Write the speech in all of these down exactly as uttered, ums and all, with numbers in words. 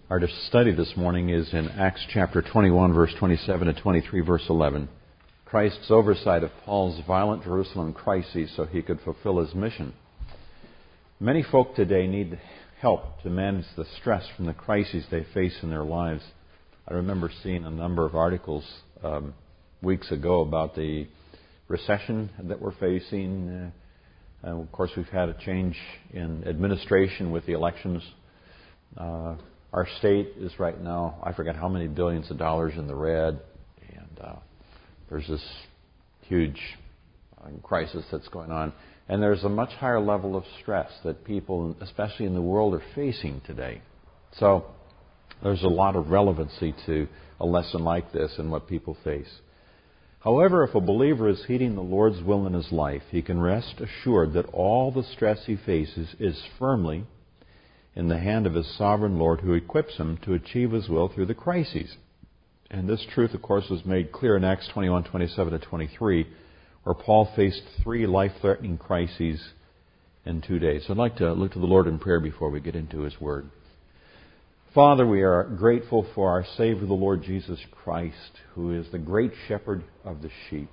Our study this morning is in Acts chapter twenty-one, verse twenty-seven to twenty-three, verse eleven. Christ's oversight of Paul's violent Jerusalem crises so he could fulfill his mission. Many folk today need help to manage the stress from the crises they face in their lives. I remember seeing a number of articles um, weeks ago about the recession that we're facing. Uh, and of course, we've had a change in administration with the elections. Uh, Our state is right now, I forget how many billions of dollars in the red, and uh, there's this huge uh, crisis that's going on. And there's a much higher level of stress that people, especially in the world, are facing today. So there's a lot of relevancy to a lesson like this and what people face. However, if a believer is heeding the Lord's will in his life, he can rest assured that all the stress he faces is firmly in the hand of his sovereign Lord, who equips him to achieve his will through the crises. And this truth, of course, was made clear in Acts twenty-one, twenty-seven to twenty-three, where Paul faced three life-threatening crises in two days. So I'd like to look to the Lord in prayer before we get into His Word. Father, we are grateful for our Savior, the Lord Jesus Christ, who is the great shepherd of the sheep.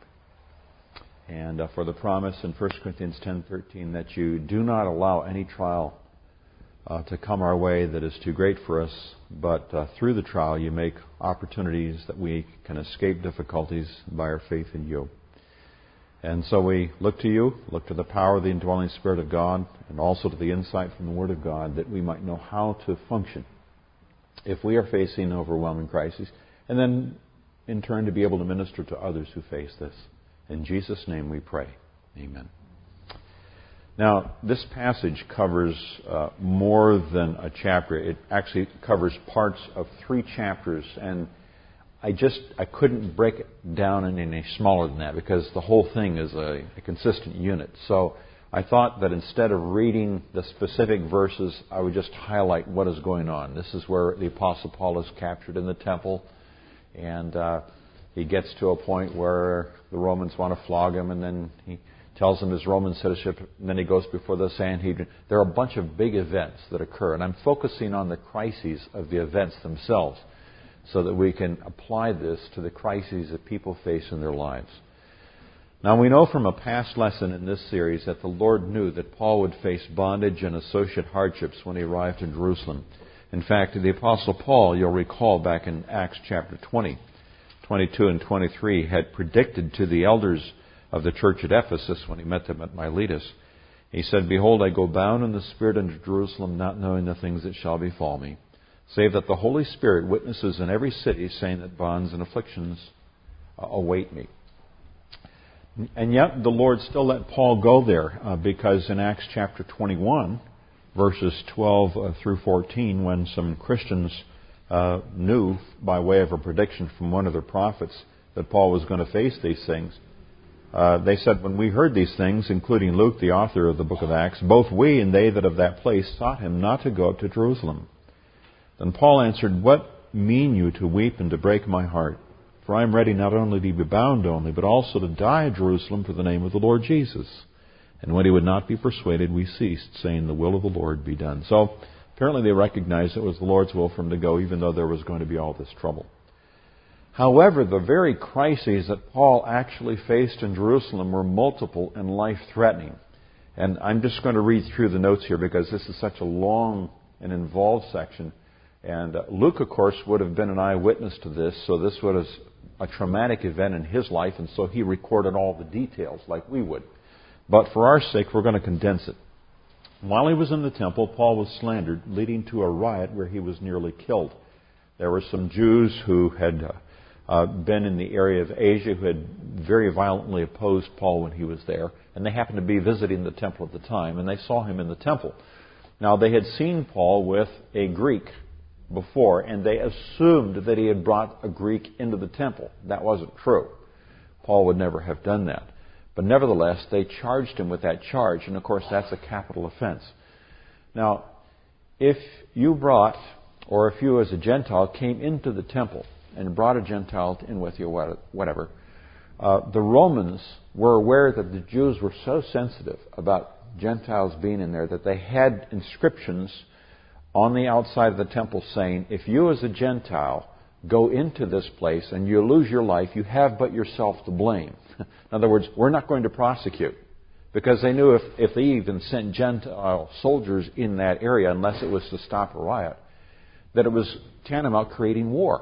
And uh, for the promise in First Corinthians ten thirteen that you do not allow any trial Uh, to come our way that is too great for us, but uh, through the trial you make opportunities that we can escape difficulties by our faith in you. And so we look to you, look to the power of the indwelling Spirit of God, and also to the insight from the Word of God that we might know how to function if we are facing overwhelming crises, and then in turn to be able to minister to others who face this. In Jesus' name we pray. Amen. Now, this passage covers uh, more than a chapter. It actually covers parts of three chapters, and I just I couldn't break it down in any smaller than that because the whole thing is a, a consistent unit. So I thought that instead of reading the specific verses, I would just highlight what is going on. This is where the Apostle Paul is captured in the temple, and uh, he gets to a point where the Romans want to flog him, and then he tells him his Roman citizenship, and then he goes before the Sanhedrin. There are a bunch of big events that occur, and I'm focusing on the crises of the events themselves so that we can apply this to the crises that people face in their lives. Now, we know from a past lesson in this series that the Lord knew that Paul would face bondage and associate hardships when he arrived in Jerusalem. In fact, the Apostle Paul, you'll recall back in Acts chapter twenty, twenty-two and twenty-three, had predicted to the elders of the church at Ephesus when he met them at Miletus. He said, "Behold, I go bound in the Spirit into Jerusalem, not knowing the things that shall befall me, save that the Holy Spirit witnesses in every city, saying that bonds and afflictions uh, await me." And yet the Lord still let Paul go there uh, because in Acts chapter twenty-one, verses twelve uh, through fourteen, when some Christians uh, knew by way of a prediction from one of their prophets that Paul was going to face these things, Uh, they said, "When we heard these things, including Luke, the author of the book of Acts, both we and they that of that place sought him not to go up to Jerusalem." Then Paul answered, "What mean you to weep and to break my heart? For I am ready not only to be bound only, but also to die at Jerusalem for the name of the Lord Jesus." And when he would not be persuaded, we ceased, saying, "The will of the Lord be done." So apparently they recognized it was the Lord's will for him to go, even though there was going to be all this trouble. However, the very crises that Paul actually faced in Jerusalem were multiple and life-threatening. And I'm just going to read through the notes here because this is such a long and involved section. And uh, Luke, of course, would have been an eyewitness to this, so this was a traumatic event in his life, and so he recorded all the details like we would. But for our sake, we're going to condense it. While he was in the temple, Paul was slandered, leading to a riot where he was nearly killed. There were some Jews who had Uh, Uh, been in the area of Asia who had very violently opposed Paul when he was there. And they happened to be visiting the temple at the time, and they saw him in the temple. Now, they had seen Paul with a Greek before, and they assumed that he had brought a Greek into the temple. That wasn't true. Paul would never have done that. But nevertheless, they charged him with that charge, and of course, that's a capital offense. Now, if you brought, or if you as a Gentile came into the temple and brought a Gentile in with you, whatever, uh, the Romans were aware that the Jews were so sensitive about Gentiles being in there that they had inscriptions on the outside of the temple saying, if you as a Gentile go into this place and you lose your life, you have but yourself to blame. In other words, we're not going to prosecute. Because they knew if, if they even sent Gentile soldiers in that area, unless it was to stop a riot, that it was tantamount creating war.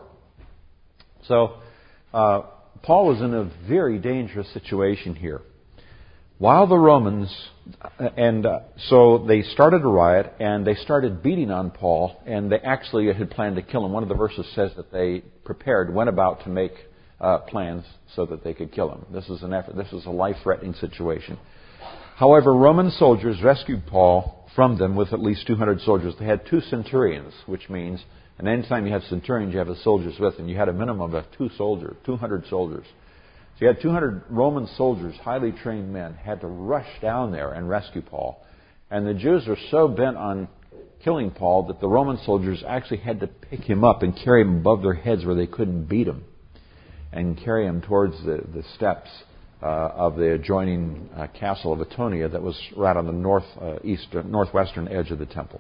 So uh, Paul was in a very dangerous situation here. While the Romans, and uh, so they started a riot, and they started beating on Paul, and they actually had planned to kill him. One of the verses says that they prepared, went about to make uh, plans so that they could kill him. This is an effort. This is a life-threatening situation. However, Roman soldiers rescued Paul from them with at least two hundred soldiers. They had two centurions, which means, and anytime you have centurions, you have the soldiers with them. You had a minimum of two soldiers, two hundred soldiers. So you had two hundred Roman soldiers, highly trained men, had to rush down there and rescue Paul. And the Jews were so bent on killing Paul that the Roman soldiers actually had to pick him up and carry him above their heads where they couldn't beat him, and carry him towards the, the steps Uh, of the adjoining uh, castle of Antonia that was right on the north uh, east uh, northwestern edge of the temple.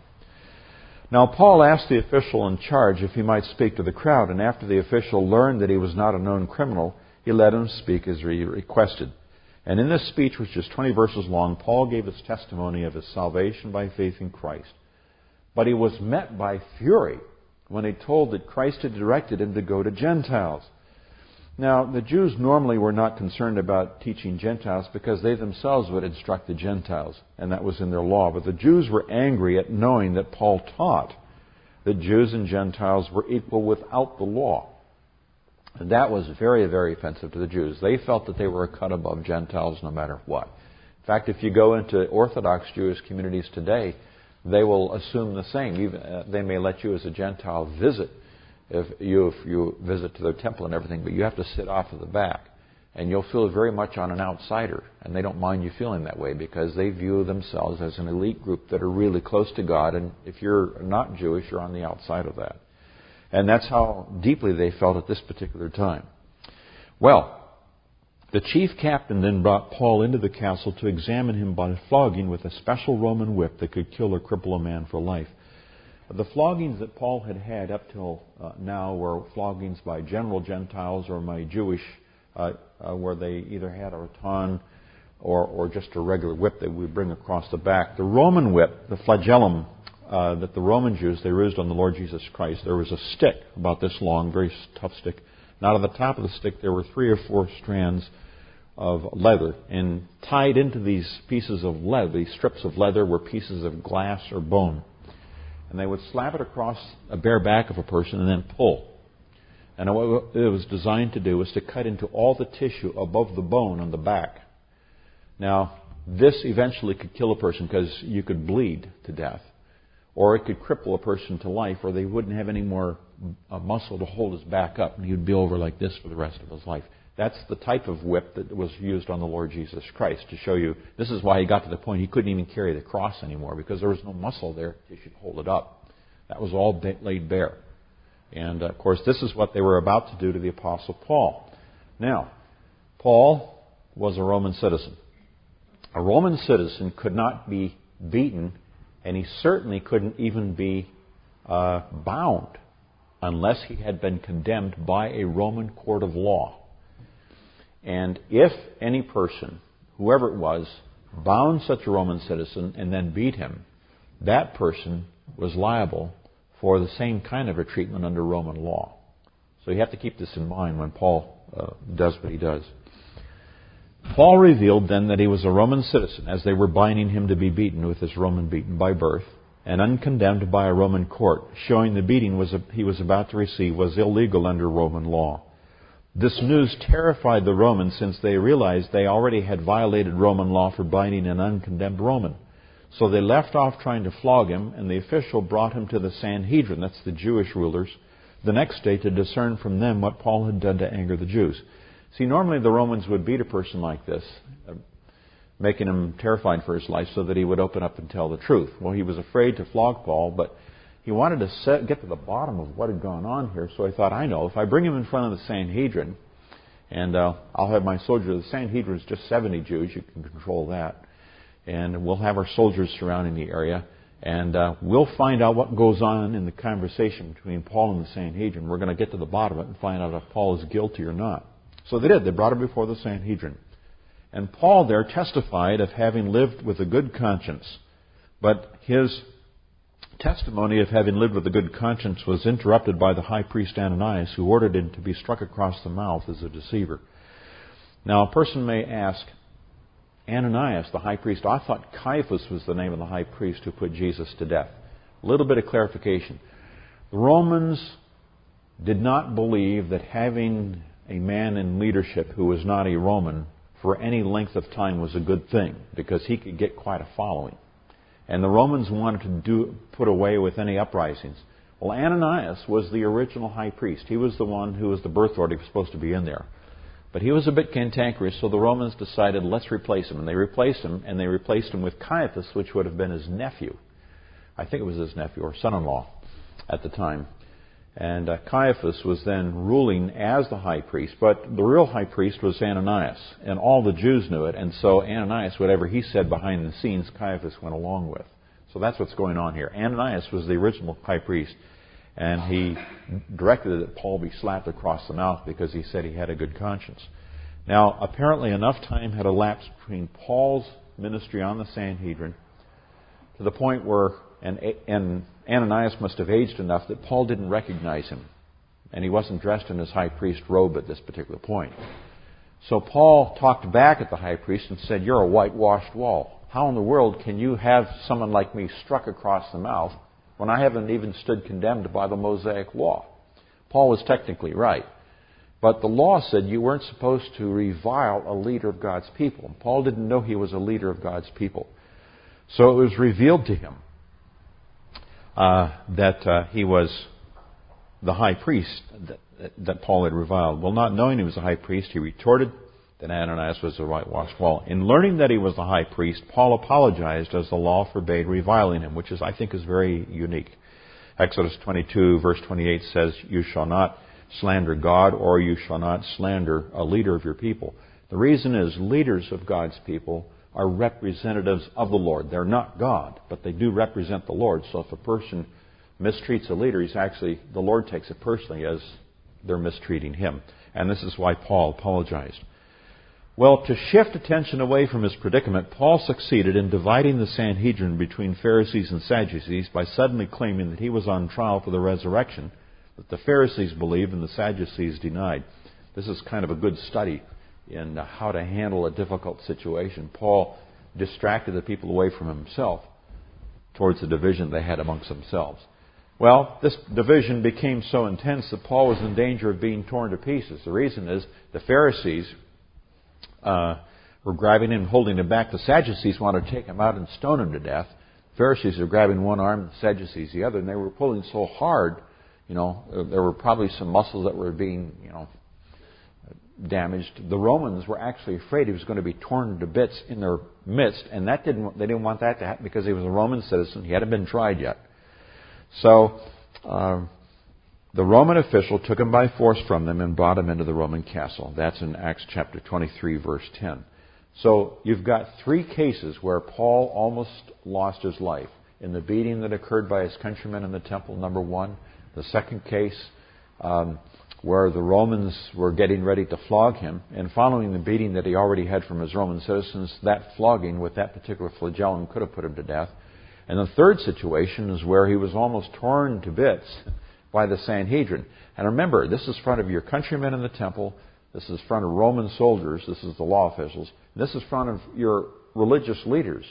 Now Paul asked the official in charge if he might speak to the crowd, and after the official learned that he was not a known criminal, he let him speak as he requested. And in this speech, which is twenty verses long, Paul gave his testimony of his salvation by faith in Christ. But he was met by fury when he told that Christ had directed him to go to Gentiles. Now, the Jews normally were not concerned about teaching Gentiles because they themselves would instruct the Gentiles, and that was in their law. But the Jews were angry at knowing that Paul taught that Jews and Gentiles were equal without the law. And that was very, very offensive to the Jews. They felt that they were a cut above Gentiles no matter what. In fact, if you go into Orthodox Jewish communities today, they will assume the same. Even, uh, they may let you as a Gentile visit If you if you visit to their temple and everything, but you have to sit off at the back. And you'll feel very much on an outsider. And they don't mind you feeling that way because they view themselves as an elite group that are really close to God. And if you're not Jewish, you're on the outside of that. And that's how deeply they felt at this particular time. Well, the chief captain then brought Paul into the castle to examine him by flogging with a special Roman whip that could kill or cripple a man for life. The floggings that Paul had had up till uh, now were floggings by general Gentiles or by Jewish, uh, uh, where they either had a raton or, or just a regular whip that we bring across the back. The Roman whip, the flagellum uh, that the Roman Jews, they used on the Lord Jesus Christ, there was a stick about this long, very tough stick. And out of the top of the stick there were three or four strands of leather. And tied into these pieces of leather, these strips of leather, were pieces of glass or bone. And they would slap it across a bare back of a person and then pull. And what it was designed to do was to cut into all the tissue above the bone on the back. Now, this eventually could kill a person because you could bleed to death. Or it could cripple a person to life, or they wouldn't have any more uh, muscle to hold his back up, and he would be over like this for the rest of his life. That's the type of whip that was used on the Lord Jesus Christ to show you. This is why he got to the point he couldn't even carry the cross anymore because there was no muscle there to hold it up. That was all laid bare. And, uh, of course, this is what they were about to do to the Apostle Paul. Now, Paul was a Roman citizen. A Roman citizen could not be beaten, and he certainly couldn't even be uh, bound unless he had been condemned by a Roman court of law. And if any person, whoever it was, bound such a Roman citizen and then beat him, that person was liable for the same kind of a treatment under Roman law. So you have to keep this in mind when Paul uh, does what he does. Paul revealed then that he was a Roman citizen as they were binding him to be beaten with his Roman beaten by birth and uncondemned by a Roman court, showing the beating was a, he was about to receive was illegal under Roman law. This news terrified the Romans since they realized they already had violated Roman law for binding an uncondemned Roman. So they left off trying to flog him, and the official brought him to the Sanhedrin, that's the Jewish rulers, the next day to discern from them what Paul had done to anger the Jews. See, normally the Romans would beat a person like this, uh, making him terrified for his life so that he would open up and tell the truth. Well, he was afraid to flog Paul, but he wanted to set, get to the bottom of what had gone on here. So he thought, I know, if I bring him in front of the Sanhedrin, and uh, I'll have my soldiers, the Sanhedrin is just seventy Jews, you can control that. And we'll have our soldiers surrounding the area. And uh, we'll find out what goes on in the conversation between Paul and the Sanhedrin. We're going to get to the bottom of it and find out if Paul is guilty or not. So they did. They brought him before the Sanhedrin. And Paul there testified of having lived with a good conscience. But his testimony of having lived with a good conscience was interrupted by the high priest Ananias, who ordered him to be struck across the mouth as a deceiver. Now, a person may ask, Ananias, the high priest, I thought Caiaphas was the name of the high priest who put Jesus to death. A little bit of clarification. The Romans did not believe that having a man in leadership who was not a Roman for any length of time was a good thing, because he could get quite a following. And the Romans wanted to do, put away with any uprisings. Well, Ananias was the original high priest. He was the one who was the birth order. He was supposed to be in there. But he was a bit cantankerous, so the Romans decided, let's replace him. And they replaced him, and they replaced him with Caiaphas, which would have been his nephew. I think it was his nephew or son-in-law at the time. And uh, Caiaphas was then ruling as the high priest, but the real high priest was Ananias, and all the Jews knew it, and so Ananias, whatever he said behind the scenes, Caiaphas went along with. So that's what's going on here. Ananias was the original high priest, and he directed that Paul be slapped across the mouth because he said he had a good conscience. Now, apparently enough time had elapsed between Paul's ministry on the Sanhedrin to the point where, and, and Ananias must have aged enough that Paul didn't recognize him. And he wasn't dressed in his high priest robe at this particular point. So Paul talked back at the high priest and said, you're a whitewashed wall. How in the world can you have someone like me struck across the mouth when I haven't even stood condemned by the Mosaic law? Paul was technically right. But the law said you weren't supposed to revile a leader of God's people. Paul didn't know he was a leader of God's people. So it was revealed to him uh, that uh, he was the high priest that, that Paul had reviled. Well, not knowing he was a high priest, he retorted that Ananias was a whitewashed wall. In learning that he was the high priest, Paul apologized as the law forbade reviling him, which is, I think, is very unique. Exodus twenty-two, verse twenty-eight says, you shall not slander God, or you shall not slander a leader of your people. The reason is leaders of God's people are representatives of the Lord. They're not God, but they do represent the Lord. So if a person mistreats a leader, he's actually, the Lord takes it personally as they're mistreating him. And this is why Paul apologized. Well, to shift attention away from his predicament, Paul succeeded in dividing the Sanhedrin between Pharisees and Sadducees by suddenly claiming that he was on trial for the resurrection, that the Pharisees believed and the Sadducees denied. This is kind of a good study in how to handle a difficult situation. Paul distracted the people away from himself towards the division they had amongst themselves. Well, this division became so intense that Paul was in danger of being torn to pieces. The reason is the Pharisees uh, were grabbing him and holding him back. The Sadducees wanted to take him out and stone him to death. The Pharisees were grabbing one arm, the Sadducees the other, and they were pulling so hard, you know, there were probably some muscles that were being, you know, damaged. The Romans were actually afraid he was going to be torn to bits in their midst, and that didn't they didn't want that to happen because he was a Roman citizen. He hadn't been tried yet. So uh, the Roman official took him by force from them and brought him into the Roman castle. That's in Acts chapter twenty-three, verse ten. So you've got three cases where Paul almost lost his life. In the beating that occurred by his countrymen in the temple, number one. The second case, um, where the Romans were getting ready to flog him, and following the beating that he already had from his Roman citizens, that flogging with that particular flagellum could have put him to death. And the third situation is where he was almost torn to bits by the Sanhedrin. And remember, this is in front of your countrymen in the temple, this is in front of Roman soldiers, this is the law officials, this is in front of your religious leaders.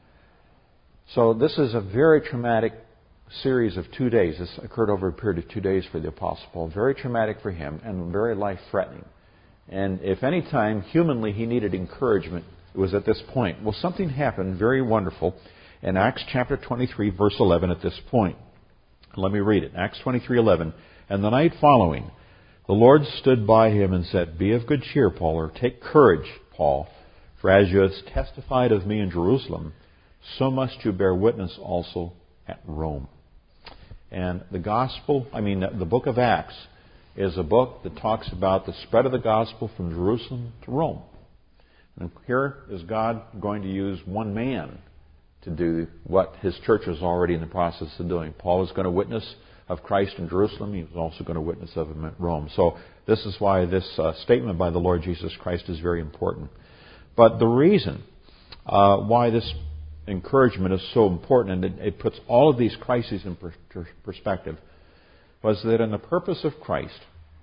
So this is a very traumatic series of two days. This occurred over a period of two days for the Apostle Paul. Very traumatic for him and very life-threatening. And if any time humanly he needed encouragement, it was at this point. Well, something happened very wonderful in Acts chapter twenty-three, verse eleven at this point. Let me read it. Acts twenty-three eleven. And the night following, the Lord stood by him and said, be of good cheer, Paul, or take courage, Paul, for as you have testified of me in Jerusalem, so must you bear witness also at Rome. And the gospel, I mean, the book of Acts is a book that talks about the spread of the gospel from Jerusalem to Rome. And here is God going to use one man to do what his church was already in the process of doing. Paul was going to witness of Christ in Jerusalem. He was also going to witness of him at Rome. So this is why this uh, statement by the Lord Jesus Christ is very important. But the reason uh, why this encouragement is so important, and it, it puts all of these crises in per- perspective, was that in the purpose of Christ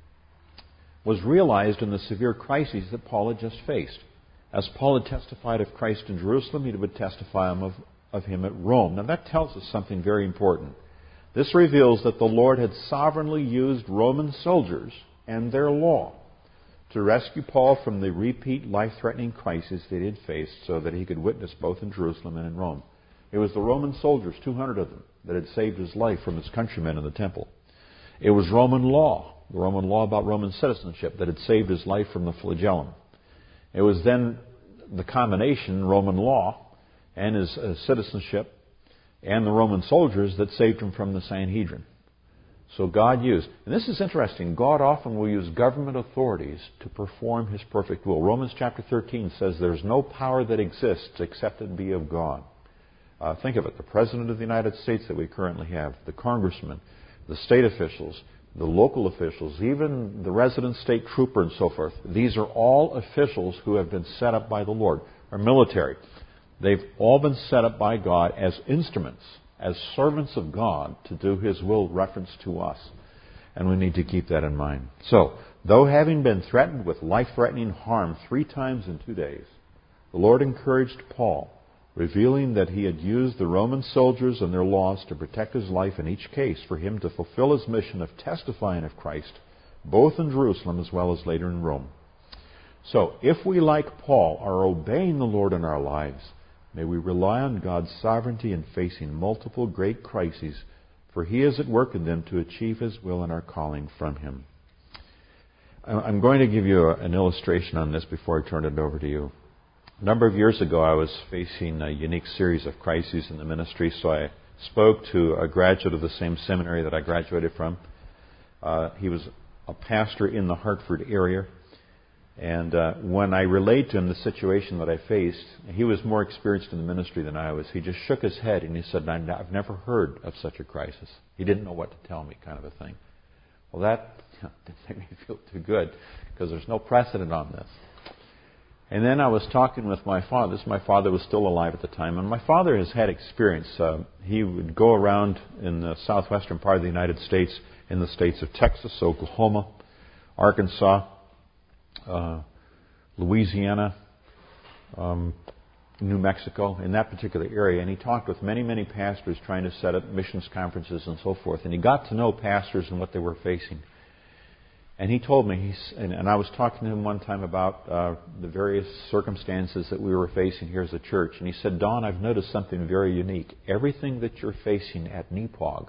was realized in the severe crises that Paul had just faced. As Paul had testified of Christ in Jerusalem, he would testify of, of him at Rome. Now that tells us something very important. This reveals that the Lord had sovereignly used Roman soldiers and their law to rescue Paul from the repeat life-threatening crisis that he had faced so that he could witness both in Jerusalem and in Rome. It was the Roman soldiers, two hundred of them, that had saved his life from his countrymen in the temple. It was Roman law, the Roman law about Roman citizenship, that had saved his life from the flagellum. It was then the combination, Roman law and his uh, citizenship, and the Roman soldiers that saved him from the Sanhedrin. So God used, and this is interesting, God often will use government authorities to perform His perfect will. Romans chapter thirteen says there's no power that exists except it be of God. Uh, think of it, the President of the United States that we currently have, the congressmen, the state officials, the local officials, even the resident state trooper and so forth. These are all officials who have been set up by the Lord. Our military, they've all been set up by God as instruments, as servants of God to do His will reference to us. And we need to keep that in mind. So, though having been threatened with life-threatening harm three times in two days, the Lord encouraged Paul, revealing that he had used the Roman soldiers and their laws to protect his life in each case for him to fulfill his mission of testifying of Christ, both in Jerusalem as well as later in Rome. So, if we, like Paul, are obeying the Lord in our lives, may we rely on God's sovereignty in facing multiple great crises, for He is at work in them to achieve His will and our calling from Him. I'm going to give you an illustration on this before I turn it over to you. A number of years ago, I was facing a unique series of crises in the ministry, so I spoke to a graduate of the same seminary that I graduated from. Uh, he was a pastor in the Hartford area. And uh, when I relayed to him the situation that I faced, he was more experienced in the ministry than I was. He just shook his head and he said, I've never heard of such a crisis. He didn't know what to tell me, kind of a thing. Well, that didn't make me feel too good because there's no precedent on this. And then I was talking with my father. This, my father was still alive at the time. And my father has had experience. Uh, he would go around in the southwestern part of the United States, in the states of Texas, Oklahoma, Arkansas, Uh, Louisiana, um, New Mexico, in that particular area. And he talked with many, many pastors trying to set up missions conferences and so forth. And he got to know pastors and what they were facing. And he told me, he's, and, and I was talking to him one time about uh, the various circumstances that we were facing here as a church. And he said, Don, I've noticed something very unique. Everything that you're facing at Nepog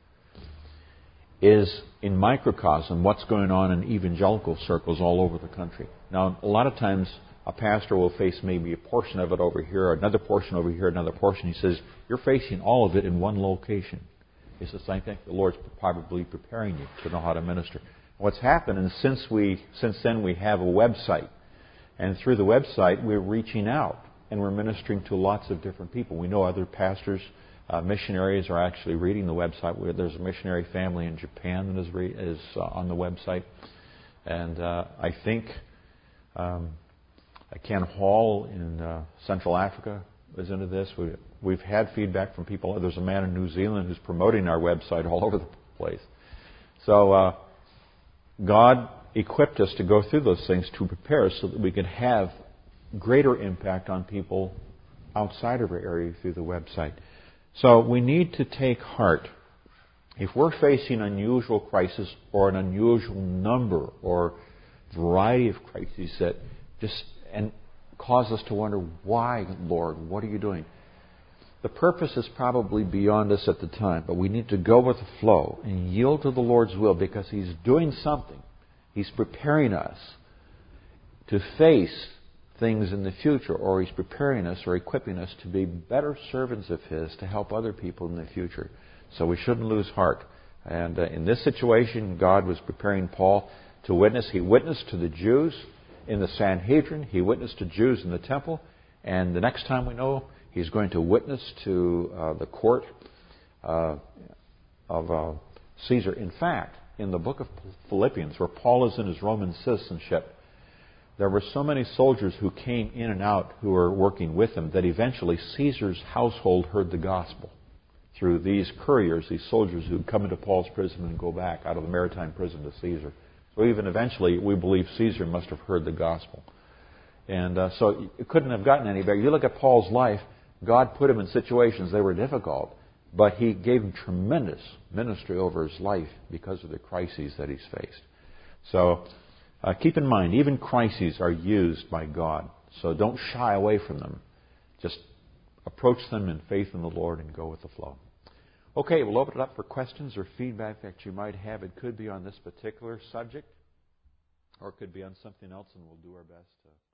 is in microcosm what's going on in evangelical circles all over the country. Now, a lot of times a pastor will face maybe a portion of it over here, another portion over here, another portion. He says, you're facing all of it in one location. He says, I think the Lord's probably preparing you to know how to minister. What's happened is since we, since then we have a website. And through the website, we're reaching out and we're ministering to lots of different people. We know other pastors, Uh, missionaries are actually reading the website. There's a missionary family in Japan that is, re- is uh, on the website. And uh, I think um, Ken Hall in uh, Central Africa is into this. We, we've had feedback from people. There's a man in New Zealand who's promoting our website all over the place. So uh, God equipped us to go through those things to prepare us so that we could have greater impact on people outside of our area through the website. So we need to take heart. If we're facing unusual crisis or an unusual number or variety of crises that just and cause us to wonder, why, Lord, what are you doing? The purpose is probably beyond us at the time, but we need to go with the flow and yield to the Lord's will because He's doing something. He's preparing us to face things in the future, or He's preparing us or equipping us to be better servants of His to help other people in the future. So we shouldn't lose heart. And uh, in this situation, God was preparing Paul to witness. He witnessed to the Jews in the Sanhedrin. He witnessed to Jews in the temple. And the next time we know, He's going to witness to uh, the court uh, of uh, Caesar. In fact, in the book of Philippians, where Paul is in his Roman citizenship, there were so many soldiers who came in and out who were working with him that eventually Caesar's household heard the gospel through these couriers, these soldiers who would come into Paul's prison and go back out of the maritime prison to Caesar. So even eventually, we believe Caesar must have heard the gospel. And uh, so it couldn't have gotten any better. You look at Paul's life, God put him in situations that were difficult, but He gave him tremendous ministry over his life because of the crises that he's faced. So uh, keep in mind, even crises are used by God. So don't shy away from them. Just approach them in faith in the Lord and go with the flow. Okay, we'll open it up for questions or feedback that you might have. It could be on this particular subject, or it could be on something else, and we'll do our best to